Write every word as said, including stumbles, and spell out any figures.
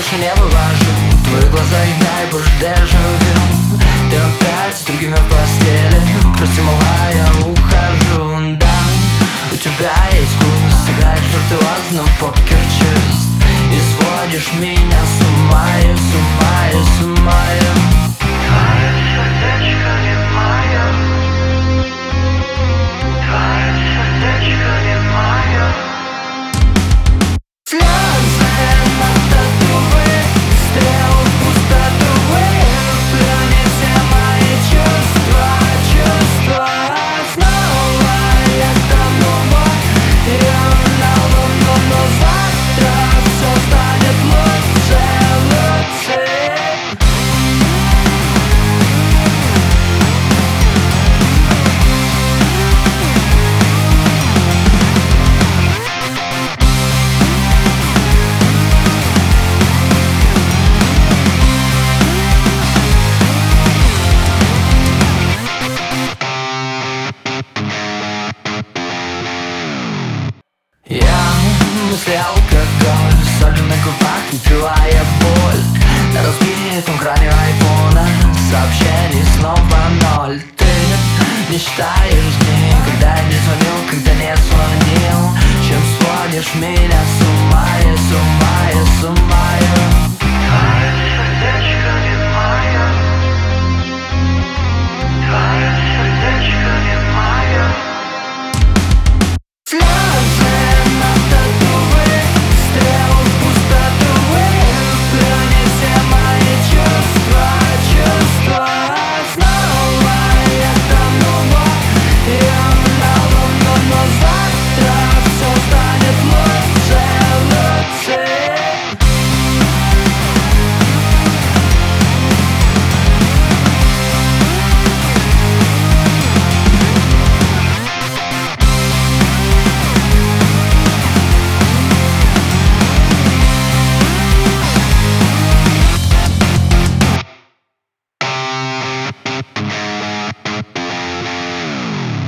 больше не вывожу. Твои глаза играй, больше дежавю. Ты опять с другими в постели. Прости, мала, я ухожу. Да, у тебя есть вкус, сыграешь виртуозно в покер-чест и сводишь меня с ума, и с ума, и с ума, и... Твое сердечко не мое, твое сердечко не мое. Слезы на татуы, стрелы в пустоту, плюни все мои чувства, чувства. Снова я стану мой, я на луну, но завтра все станет лучше, лучше. Я мысли алкоголь, соль на губах, выпивая боль. На разбитом кране айфона сообщений снова ноль. Ты не считаешь дни, когда я не звоню.